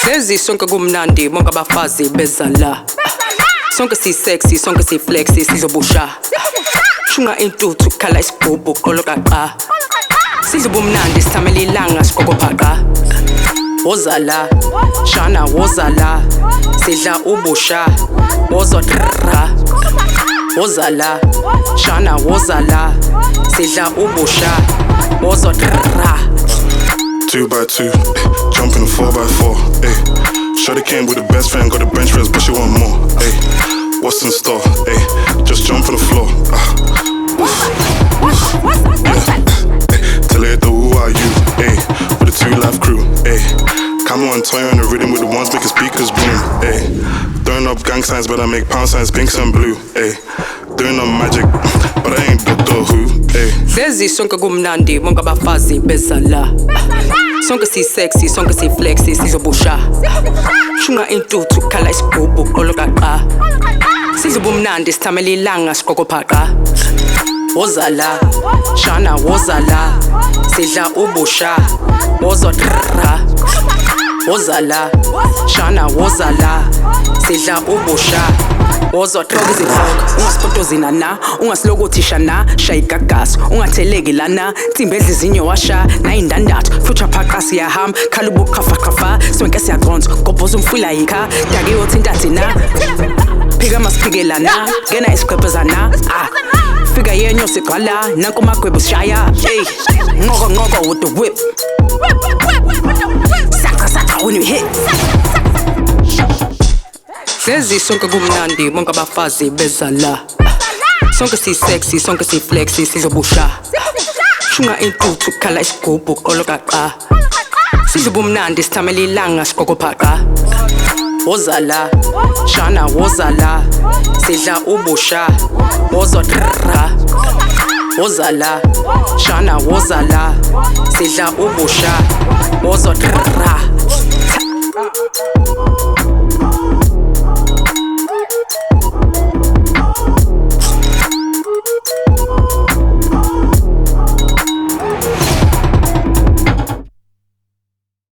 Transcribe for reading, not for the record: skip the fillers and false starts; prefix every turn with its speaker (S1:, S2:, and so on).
S1: Lezi sonke kumnandi bonke abafazi bezala. Sonke si sexy, sonke si flexy, sizobusha. Shunga intuthu khala isigubhu qoloqaqa. Sizobumnandi sithamela ilanga sikokophaqa. Wozala, shana wozala, sidla ubusha, wozotra. Wozala, shana wozala, sidla ubusha, wozotra.
S2: 2x2, jump in a 4x4, ayy. Shorty came with the best friend, got the bench press, but she want more, ayy. What's in store, ayy? Just jump on the floor, Tell her who are you, ayy. With a 2 life crew, ayy. Come on, toy on the rhythm with the ones making speakers boom, ayy. Throwing up gang signs, but I make pound signs, pinks and blue, ayy. Doing up magic, but I ain't Doctor Who, ayy.
S1: Lezi sonke kumnandi bonke abafazi bezala. Sonke si sexy, sonke si flexy, sizobusha. Shunga intuthu khala isigubhu qoloqaqa. Sizobumnandi sithamela ilanga sikokophaqa. Wozala, shana wozala, sidla ubusha, wozotra. Wozala, shana wozala, sidla ubusha, wozotra. Ungasipotozina na, ungasilokothisha na, shayika gas, ungatheleki lana, timbedli zinyo washa, na indandathu, future phaqa siyahamba, khalubu khafa, sonke siyaqonza, gobhoza umfula yikha, dake yothintathi na. Phika masiphikelana, ngena isiqhephezana, fika yenyo sigqala, nanko magwebo sishaya, hey, ngoko with the whip. Saka when you hit. Lezi sonke kumnandi bonke abafazi bezala. Sonke si sexy, sonke si flexy, sizobusha. Shunga intuthu khala isigubhu qoloqaqa. Sizobumnandi sithamela ilanga sikokophaqa. Wozala, shana wozala, sidla ubusha, wozotra. Wozala, shana wozala, sidla ubusha, wozotra.